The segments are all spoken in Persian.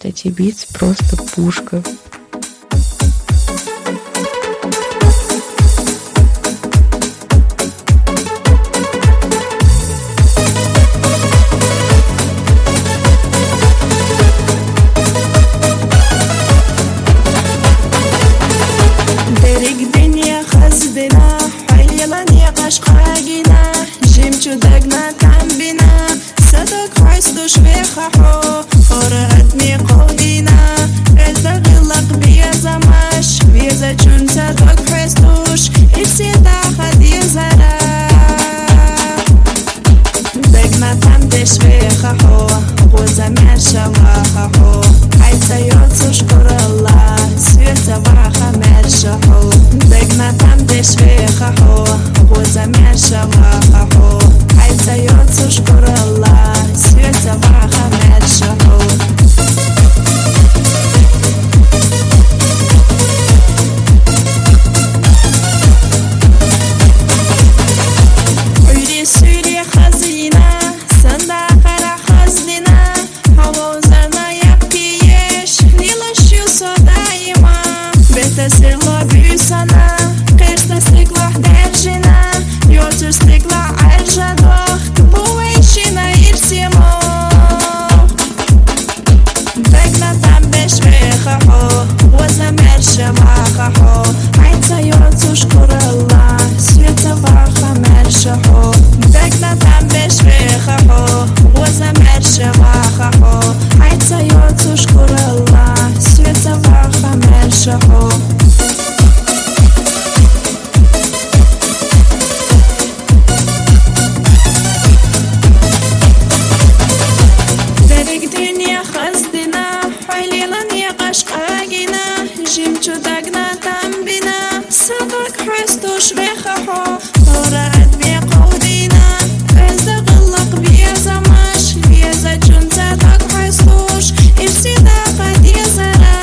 Эти битс просто пушка. جمجودقنا تنبينا صدق حسدوش بيخحو خورت ميقودينا ازدق غلق بيزماش بيزا چون صدق حسدوش إبسي داخد يزرا دقنا تندش بيخحو غوزا مرشا واخحو حيثا يوتوش كور الله سويتا واخا مرشحو دقنا تندش بيخحو غوزا مرشا واخحو حيثا يوتوش كور الله سويتا واخا مرشحو عيري سوري خزينة صنداق خزينة حوزنا يبكيش ليلش يوسو دايما بتسير لبيسنا قرصة سيكلح درجنا يوتر سيكلح عرجة ضغط بويشنا يرسمو دقنا تنبش بيخحو وزمر شواخحو عيتا يوتوش كور الله سويتا واخا مرشحو دقنا تنبش بيخحو وزمر شواخحو عيتا يوتوش كور الله سويتا واخا مرشحو جمجودقنا تنبينا صدق حسدوش بيخحو خورت بيقودينا ازدق غلق بيزماش بيزا جون صدق حسدوش إبسي داخد يزرا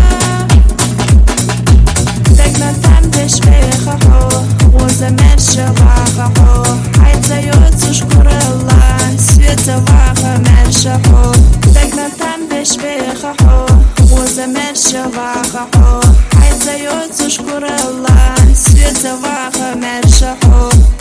دقنا تنبش بيخحو غوزا مرشا واخحو حيثا يوتوش كور الله سويتا واخا مرشحو دقنا تنبش بيخحو غوزا مرشا واخحو حيثا يوتوش كور الله سويتا واخا مرشحو